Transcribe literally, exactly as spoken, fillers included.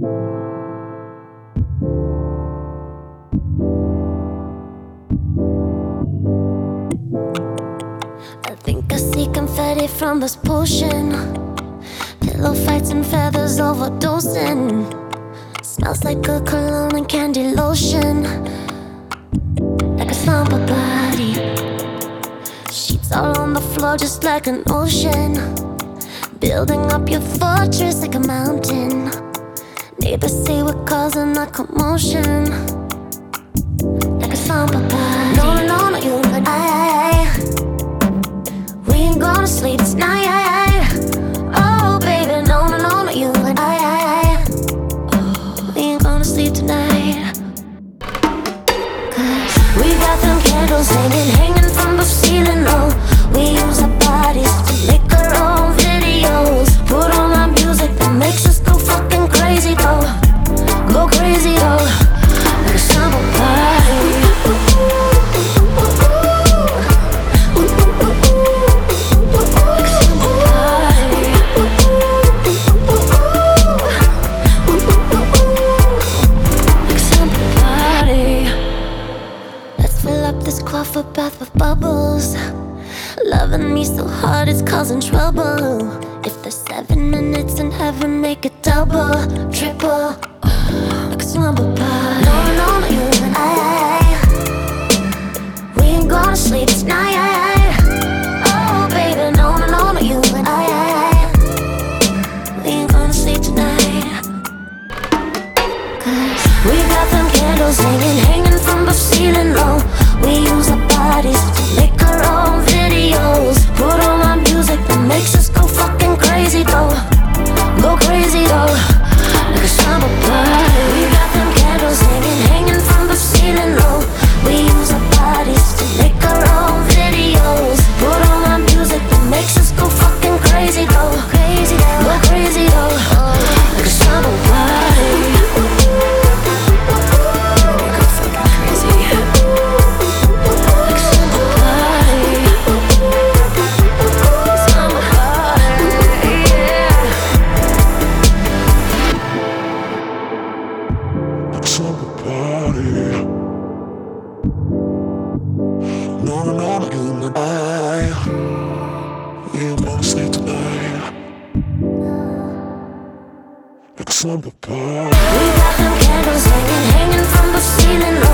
I think I see confetti from this potion. Pillow fights and feathers overdosing. Smells like a cologne and candy lotion. Like a slumber body. Sheets all on the floor just like an ocean. Building up your fortress like a mountain. Neighbors say we're causing a commotion. Like a slumber body. No, no, no, you and I. We ain't gonna sleep tonight. Oh, baby, no, no, no, no, you and I. We ain't gonna sleep tonight. Cause we got them candles hanging, hanging from the ceiling, oh. We use our bodies to make our own videos. Put on our music that makes us go fucking crazy, though. Go crazy, though. Like a summer party. Off a bath with bubbles. Loving me so hard it's causing trouble. If there's seven minutes in heaven, make it double, triple. Like a slumber party. No, no, no, you and I. We ain't gonna sleep tonight. Oh, baby, no, no, no, no, you and I. We ain't gonna sleep tonight. Cause we got them candles hanging, hanging from the ceiling, oh. We use our bodies to make our own videos. Put on our music that makes us go fucking crazy, though. Go crazy, though. Like a summer party. We got them candles hanging, hanging from the ceiling, oh. We use our bodies to make our own videos. Put on our music that makes us go fucking crazy, though. Crazy, though. Go crazy, though. Like a summer party. No, no, no, you and I. We ain't gonna sleep tonight. Like a slumber party. We got them candles hanging, hanging from the ceiling.